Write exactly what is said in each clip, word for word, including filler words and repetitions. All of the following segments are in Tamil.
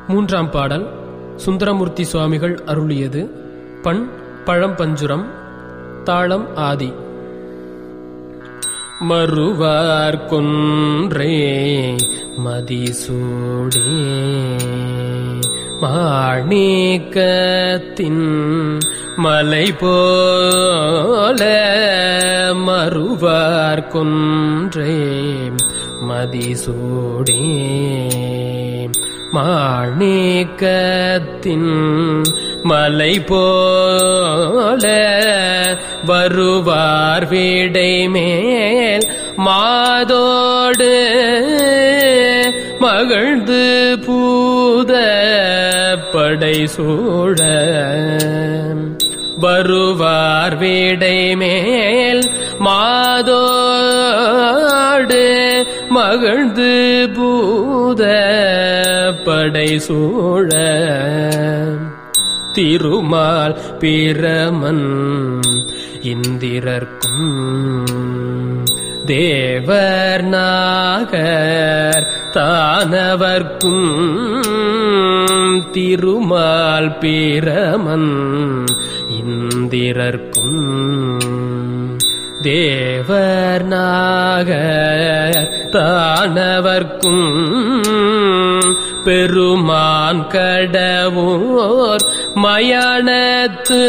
மூன்றாம் பாடல் சுந்தரமூர்த்தி சுவாமிகள் அருளியது. பண் பழம்பஞ்சுரம், தாளம் ஆதி. மறுவார் கொன்றே மதிசூடே மாணிக்கத்தின் மலை போல மறுவார் கொன்றே மதிசூடே மாணிக்கத்தின் மலை போல வருவார் வீடை மேல் மாதோடு மகிழ்ந்து பூத படை சூழ வருவார் வீடை மேல் மாதோடு மகிழ்ந்து பூத படை சூழ திருமால் பிரமன் இந்திரர்க்கும் தேவர் நாகர் தானவர்க்கும் திருமால் பிரமன் இந்திரர்க்கும் தேவர் நாகர் தானவர்க்கும் பெருமான் கடவோர் மயானத்து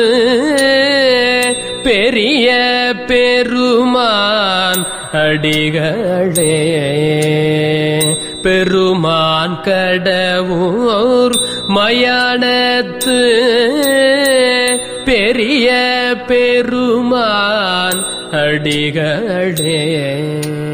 பெரிய பெருமான் அடிகளே பெருமான் கடவோர் மயானத்து பெரிய பெருமான் அடிகளே.